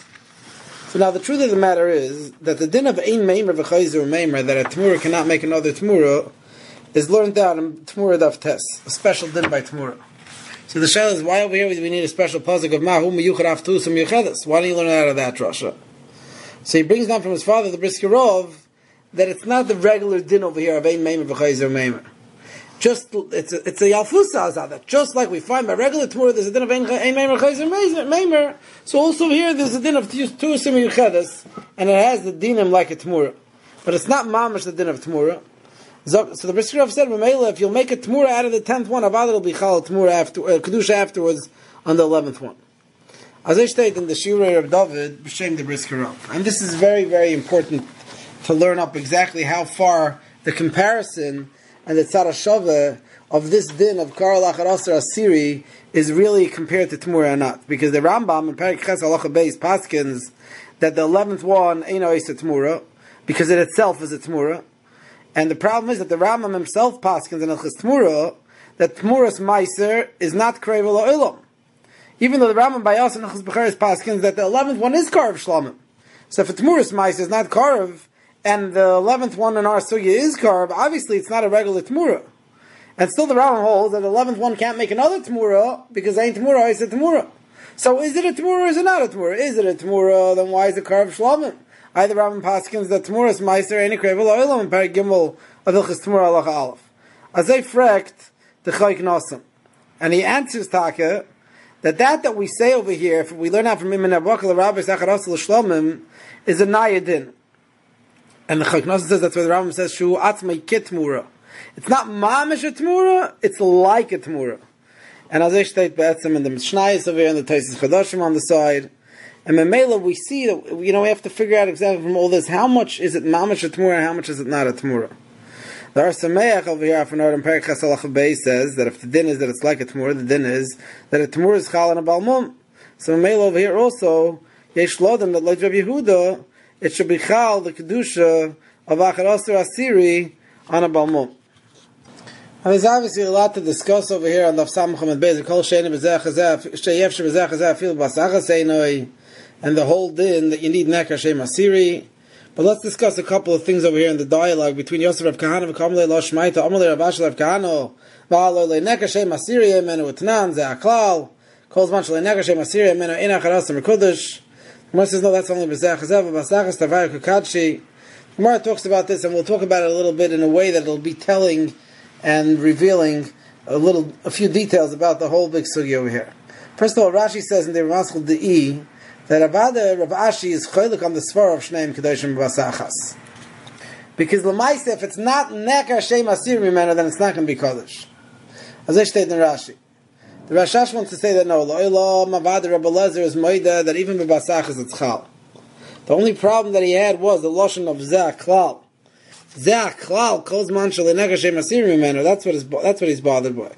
So now the truth of the matter is that the din of Ein Meimer V'Chayzer Meimer, that a Tmura cannot make another Tmura, is learned out in Tmura Daf Tes, a special din by Tmura. So the shayla is, why over here do we need a special pasuk of Mahu Meyuchad Aftusum Yuchedes? Why don't you learn it out of that Rasha? So he brings down from his father, the Briskerov, that it's not the regular din over here of Ein Meimer V'Chayzer Meimer. Just it's a Yalfusa Azada. Just like we find by regular Tmura, there's a din of Ein Meimer V'Chayzer Meimer. So also here there's a din of Tusum Yuchedes, and it has the dinim like a Tmura, but it's not mamash the din of Tmura. So the Briskerov said, if you'll make a Tmura out of the 10th one, Avad will be Chal Tmura after Kedusha afterwards on the 11th one. As I state in the Shirei of David, B'Shem the Briskerov. And this is very, very important to learn up exactly how far the comparison and the Tzarashava of this din of Karl Acharasar Asiri is really compared to Tmura or not. Because the Rambam in Perek Ches Halacha Beis paskins that the 11th one ain't always a Tmura, because it itself is a Tmura. And the problem is that the Rambam himself paskins in Hilchos Tmura that Tmuras Meiser is not Krevel O'ilam. Even though the Rambam by us in Hilchos Becharis paskins that the 11th one is Karv Shlomim. So if a Tmuras Meiser is not Karv, and the 11th one in our Sugya is Karv, obviously it's not a regular Tmura. And still the Rambam holds that the 11th one can't make another Tmura, because ain't Tmura, it's a Tmura. So is it a Tmura or is it not a Tmura? Is it a Tmura, then why is it Karv Shlomim? Either Rambam paskins that Tmuras Meiser ain't Krevel O'ilam in Perek Gimel of Hilchos Tmura Halacha Aleph. As they frekt the Chayk Nosam. And he answers Taka that we say over here, if we learn out from Iman Abakal Rabbi Sacharasal Shlomim, is a Nayadin. And the Chayk Nosam says that's why the Rambam says Shu Atzmei Kit Tmura. It's not Mamish a Tmura, it's like a Tmura. And as I state be'etzem in the Mishnayos over here and the Taisis Chadashim on the side. And Memela, we see that, we have to figure out exactly from all this, how much is it mamash a Tmura and how much is it not a Tmura. The Ar Sameach over here, Afanor and Perik Chasalach Beis says that if the din is that it's like a Tmura, the din is that a Tmura is Chal and a Balmum. So Memela over here also, Yesh Lodem, that like Rabbi Yehuda, it should be Chal, the Kedusha of Achar Aser Asiri on a Balmum. And there's obviously a lot to discuss over here on the Samach Hamad Beis, Kol Sheini B'zeh Chazeh, Sheyev Sheb'zeh Chazeh, Afil B'asachas Einoi, and the whole din that you need Nekar Shem Asiri. But let's discuss a couple of things over here in the dialogue between Yosef Rav Kahana and Kamle Lo Shmaita, Amalei Rav Asher Rav Kahana, Va'alo Le Nekar Shem Asiri, Emenu Utnan, Ze Aklal, Kol Zman Shele Nekar Shem Asiri, Emenu Ina Charas Merkudish. Gemara says, no, that's only B'zeh Chazeh, B'asachas Tavayah Kukadshi. Gemara talks about this, and we'll talk about it a little bit in a way that it'll be telling and revealing a few details about the whole big sugi over here. First of all, Rashi says in the Ramaschal De'i, that Rav Ashi is cholik on the svar of Shneim Kedoshim B'asachas. Because L'maisa, if it's not Nekar Shem Asir Mimena, then it's not going to be Kodesh. As I stated in Rashi. The Rashash wants to say that no, Lo'ila Mavad Rabbi Lezer is Moida, that even B'asachas it's Chal. The only problem that he had was the Lashon of Zeh Klal. Zeh Klal, Kol Zman Shel Nekar Shem Asir Mimena, that's what he's bothered by.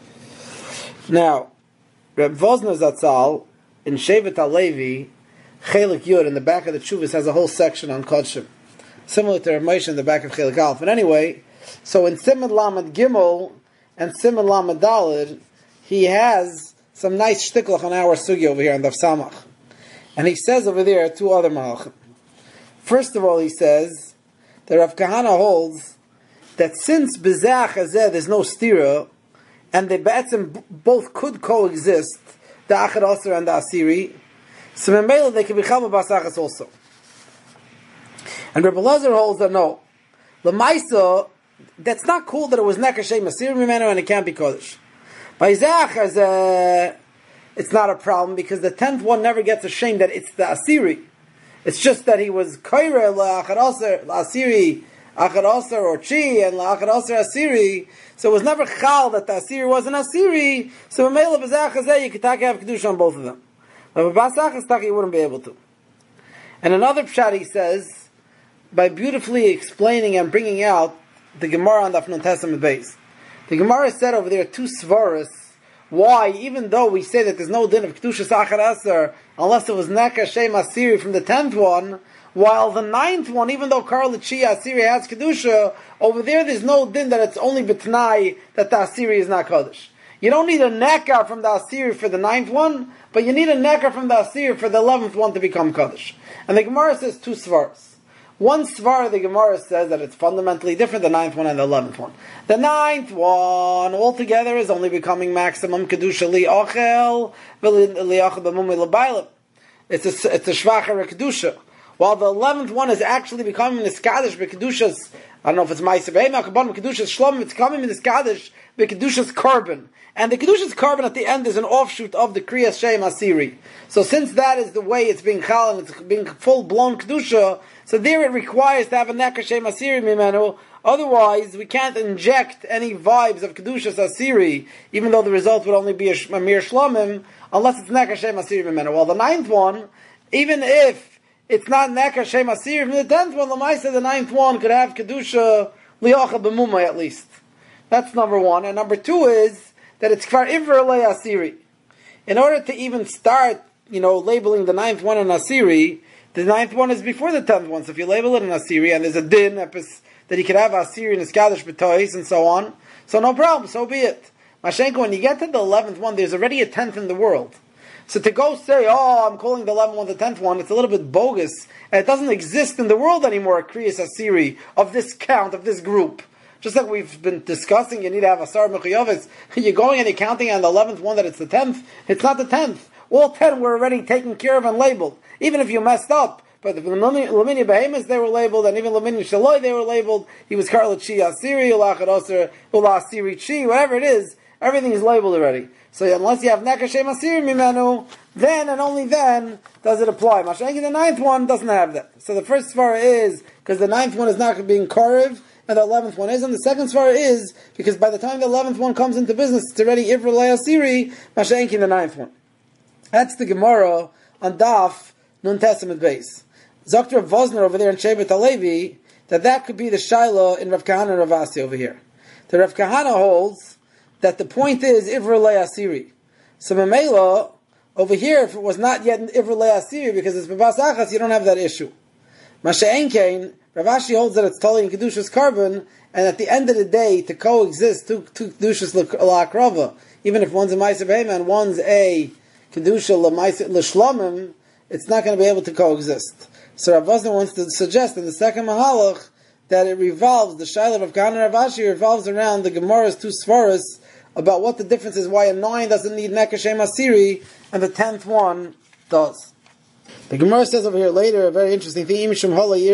Now, Reb Vosner Zatzal, in Shevet HaLevi, Chelik Yud, in the back of the Chuvas, has a whole section on Kodshim. Similar to Rav Moshe in the back of Chelik Aleph. But anyway, so in Siman Lamed Gimel and Siman Lamed Daled, he has some nice shtiklach on our sugi over here on Daf Samach. And he says over there two other malachim. First of all, he says that Rav Kahana holds that since B'zeh Chazeh there's no stira, and they both could coexist, the Achad Aser and the Asiri, so Memela they can be Chalma B'asachas also. And Rebbe Lezer holds that no, L'maisa, that's not cool that it was Nekar Shem Asiri Mimenu and it can't be Kodesh. By Zeh it's not a problem because the 10th one never gets ashamed that it's the Asiri. It's just that he was Koire L'Achad Aser, Asiri, Achad Aser or Chi, and L'Achad Aser Asiri. So it was never Chal that the Asiri was an Asiri. So in Mela B'zeh Chazeh, you could have Kedusha on both of them. But B'asachas Taki, you wouldn't be able to. And another Pshat he says, by beautifully explaining and bringing out the Gemara on the Daf Testament base. The Gemara said over there two svaras, why, even though we say that there's no din of Kedusha Achad Aser, unless it was Nekar Shem Asiri from the 10th one, while the 9th one, even though Karl Chi Asiri has Kedusha, over there's no din that it's only B'tnai that the Asiri is not Kodesh. You don't need a Nekar from the Asiri for the 9th one, but you need a Nekar from the Asiri for the 11th one to become Kodesh. And the Gemara says two svaras. One svar, the Gemara says that it's fundamentally different, the 9th one and the 11th one. The 9th one altogether is only becoming maximum Kedusha Li Ochel, Li Ochel B'mumi L'Bailim. It's a Shvachar Kedusha. While the 11th one is actually becoming Niskadish B'Kedushas, I don't know if it's Ma'aser Behema, Kabbalah Kedushas Shlom, it's coming in Niskadish B'Kedushas Korban. And the Kedushas Korban at the end is an offshoot of the Kriyas Shem Asiri. So since that is the way it's being Chal and it's being full-blown Kedusha, so there it requires to have a Nekar Shem Asiri Mimenu. Otherwise, we can't inject any vibes of Kedushas Asiri, even though the result would only be a mere Shlomim, unless it's Nekar Shem Asiri Mimenu. While the 9th one, even if it's not Nekar Shem Asiri from the 10th one, L'maisa, the 9th one could have Kedusha Li'ocha B'mumay at least. That's number one. And number two is that it's Kvar Ivr Le Asiri. In order to even start, labeling the 9th one an Asiri, the 9th one is before the 10th one. So if you label it an Asiri, and there's a din that he could have Asiri in his Kaddish B'tois and so on, so no problem, so be it. Mashenko, when you get to the 11th one, there's already a 10th in the world. So to go say, I'm calling the 11th one the 10th one, it's a little bit bogus, and it doesn't exist in the world anymore, a Kriyas Asiri, of this count, of this group. Just like we've been discussing, you need to have Asar Mechuyovis. You're going and you're counting on the 11th one that it's the 10th. It's not the 10th. All 10 were already taken care of and labeled. Even if you messed up. But the Lamini Behemoths, they were labeled, and even Lamini Shaloi, they were labeled. He was Karla Chi Asiri, Ulachad Oser, Ula Asiri Chi, whatever it is, everything is labeled already. So unless you have Nekar Shem Asiri Mimenu, then and only then does it apply. Mashenki, the 9th one doesn't have that. So the first svara is, because the 9th one is not being Karev, and the 11th one is. And the second svara is because by the time the 11th one comes into business, it's already Ivra Le'asiri, Masha'enki the 9th one. That's the Gemara on Daf Nun Testament base. Dr. Vosner over there in Shevet HaLevi, that could be the Shaila in Rav Kahana and Rav Asi over here. The Rav Kahana holds that the point is Ivra Le'asiri. So Mamela, over here, if it was not yet Ivra Le'asiri, because it's Bebas Achas, you don't have that issue. Masha'enkein, Rav Ashi holds that it's totally in Kedushas carbon, and at the end of the day, to coexist two Kedushas La'akrava, even if one's a Ma'aser Behema and one's a Kedusha L'Shlomim, it's not going to be able to coexist. So Rav Vosner wants to suggest in the second Mahalach that it revolves, the Shaila of Kahana Rav Ashi revolves around the Gemara's two Svaras about what the difference is, why a 9 doesn't need Nekashem Asiri, and the 10th one does. The Gemara says over here later, a very interesting thing, the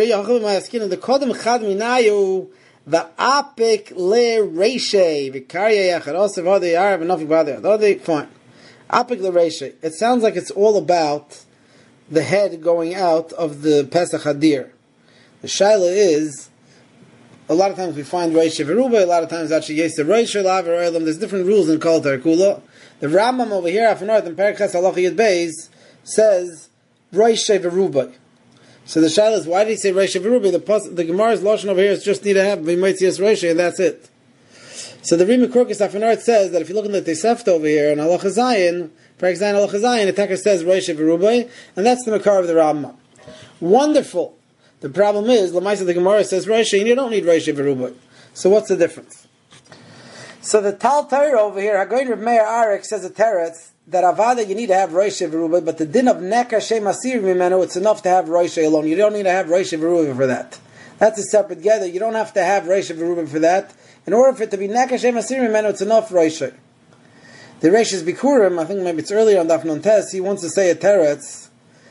Kodem Chad Minayu, the Apik Le Reishe, Vikarya Yacharosev, Hode Arab, and nothing bother. Fine. Apik Le Reishe. It sounds like it's all about the head going out of the Pesach Hadir. The Shaila is, a lot of times we find Reishe Veruba, a lot of times actually Yesa Reishe, Lavar Oilam, there's different rules in Kol Tarkula. The Rambam over here, Afanort, in Perikas Halacha Yud Beis, says Reishe Veruba. So the Shaila is, why did he say Reishe Veruba? The Gemara's Lashon over here is just need to have V'moitzias Reishe, and that's it. So the Rima Kurkus Afanort says that if you look at the Tesefta over here, in Halacha Zayin, Perak Zayin Halacha Zayin, the Tekar says Reishe Veruba, and that's the Makar of the Rambam. Wonderful. The problem is, Lamaisa the Gemara says Reishe, and you don't need Reishe Veruba. So what's the difference? So the Tal Torah over here, Hagoyin Reb Meir Arik says a teretz that Avada you need to have Reishe Veruba, but the din of Nekar Shem Asir Mimenu, it's enough to have Reishe alone. You don't need to have Reishe Veruba for that. That's a separate gather. You don't have to have Reishe Veruba for that. In order for it to be Nekar Shem Asir Mimenu, it's enough Reishe. The Reish's Bikurim, I think maybe it's earlier on Daf Nun Tes, he wants to say a teretz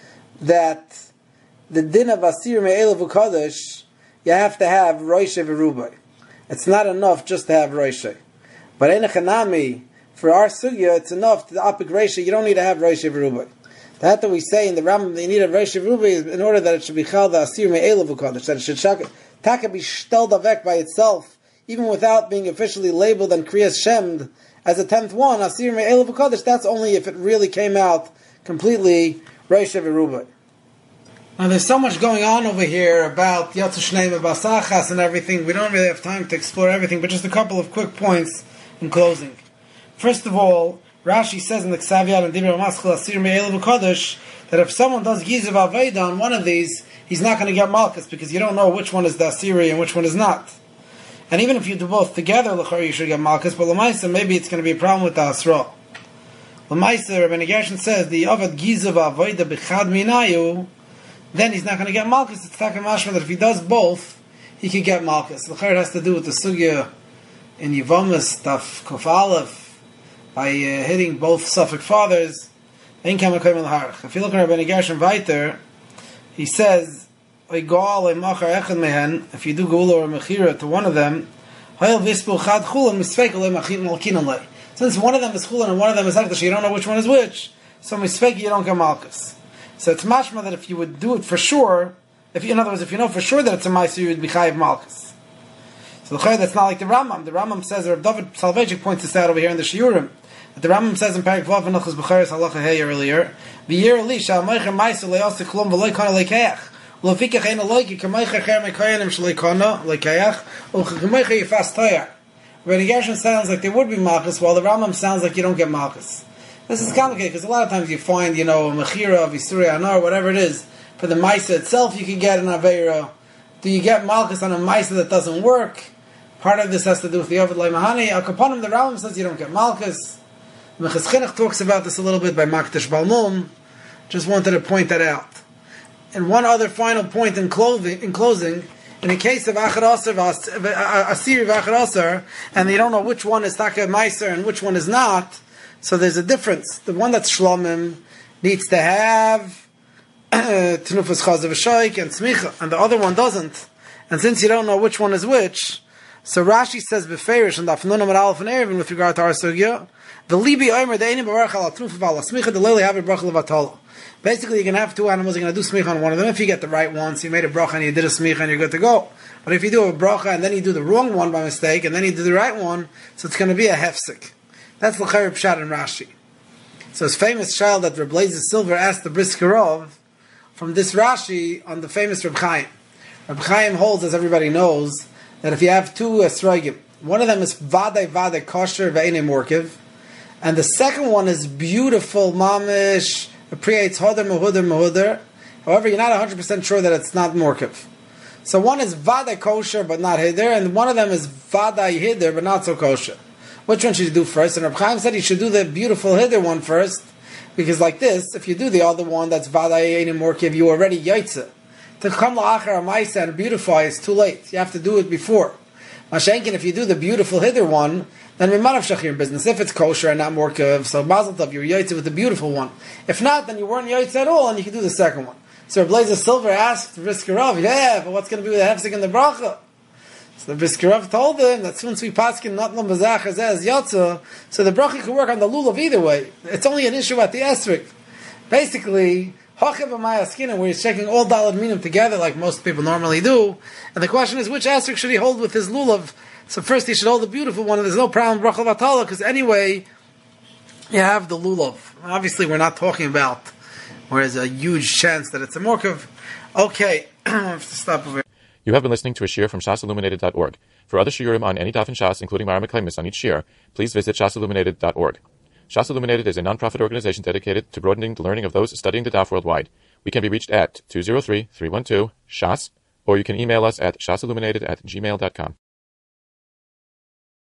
that the din of Asir Me'elav Ukadosh, you have to have Reishe Veruba. It's not enough just to have Reishe. But Ein Chanami, for our sugya, it's enough to the Apik Reishe, you don't need to have Reishe Veruba. That we say in the Rambam that you need a Reishe Veruba is in order that it should be Chal the Asir Me'elav Ukadosh, that it should Taka be shtel davek by itself, even without being officially labeled and Kriyas Shemd as a 10th one, Asir Me'elav Ukadosh, that's only if it really came out completely Reishe Veruba. Now there's so much going on over here about Yatzu Shnei Basachas and everything. We don't really have time to explore everything, but just a couple of quick points in closing. First of all, Rashi says in the Ksaviyat and Dibra Maschil Asir Me'elav Ukadosh that if someone does Gizav Aveda on one of these, he's not going to get Malchus because you don't know which one is the Asiri and which one is not. And even if you do both together, L'chari, you should get Malchus, but L'maisa, maybe it's going to be a problem with the Asra. L'maisa, Rabbi Gershon says, the Avad Gizav Aveda B'chad Minayu, then he's not going to get Malchus. It's Taka Mashma that if he does both, he can get Malchus. L'chari has to do with the Sugya in Yivamas, Taf Kuf Aleph, by hitting both Suffolk fathers. If you look at Rabbi Gershon weiter, he says, if you do Gula or Mechira to one of them, since one of them is Chulin and one of them is Akdash, you don't know which one is which, so Misfek you don't get Malchus. So it's mashma that if you would do it for sure, in other words, if you know for sure that it's a Ma'aser, you would be Chayiv Malchus. So that's not like the Rambam. The Rambam says, or David Salvechik points this out over here in the Shiurim, that the Rambam says in Perek Vav V'Nachas B'charis Halacha Hey earlier, V'yer li shal Meicher Ma'aser le'asik klum v'loi kana le'keach. L'fikach ein aloiki k'meicher cher me'koyanim shaloi kana le'keach u'k'meicher yifas toyar. Rabbi Gershon sounds like there would be Malchus, while the Rambam sounds like you don't get Malchus. This is complicated because a lot of times you find, a Mechira of Isuri Anar, whatever it is, for the Maisa itself you can get an Aveira. Do you get Malchus on a Maisa that doesn't work? Part of this has to do with the Ovid Lai Mahani. Al Kaponim, the Rambam says you don't get Malchus. Mechas Chinuch talks about this a little bit by Makdash Balmum. Just wanted to point that out. And one other final point in closing, in the case of Achad Asar, Asiri Achad Asar, and they don't know which one is Taka Meiser and which one is not, so there's a difference. The one that's Shlomim needs to have Tenufas Chazav Shaykh and Smicha, and the other one doesn't. And since you don't know which one is which, so Rashi says Beferish and Daf Nunam Aleph and Erevin with regard to our sugya The libi omer the einim baruch al trufa vala smicha the leli have a bracha levatala. Basically, you're going to have two animals. You're going to do smicha on one of them. If you get the right one, so you made a bracha and you did a smicha and you're good to go. But if you do a bracha and then you do the wrong one by mistake and then you do the right one, so it's going to be a hefsek. That's l'chayr pshat and Rashi. So his famous child that Reb Lezer Silver asked the Briskerov from this Rashi on the famous Reb Chaim. Reb Chaim holds, as everybody knows, that if you have two esrogim, one of them is vadai kosher ve'enei morkiv, and the second one is beautiful mamish, creates hodar mehuder. However, you're not 100% sure that it's not morkiv. So one is vadai kosher but not hider, and one of them is vadai hider but not so kosher. Which one should you do first? And Reb Chaim said you should do the beautiful hider one first, because like this, if you do the other one that's vadai einei morkiv, you already yaitze. To come la'achar ha'maisa and beautify is too late. You have to do it before. Mashenkin, if you do the beautiful hider one, then mimanav shachir business. If it's kosher and not morkiv, so mazel tov, you're yaitze with the beautiful one. If not, then you weren't yaitze at all, and you can do the second one. So Reb Lezer Silver asked Briskerov, yeah, but what's going to be with the hefsek and the bracha? So the Briskerov told him that since we paskin not lo mazach as yotza, so the bracha could work on the lulav either way. It's only an issue at the esrik. Basically, hachav b'maya skina, where he's checking all dalad minim together like most people normally do, and the question is which esrik should he hold with his lulav? So first he should hold the beautiful one, and there's no problem bracha vatala, because anyway you have the lulav. Obviously we're not talking about where there's a huge chance that it's a morkav. Okay, I have to stop over here. You have been listening to a shiur from shasilluminated.org. For other shiurim on any daf in Shas, including Mara Meklemis on each shiur, please visit shasilluminated.org. Shas Illuminated is a non-profit organization dedicated to broadening the learning of those studying the daf worldwide. We can be reached at 203-312-SHAS, or you can email us at shasilluminated@gmail.com.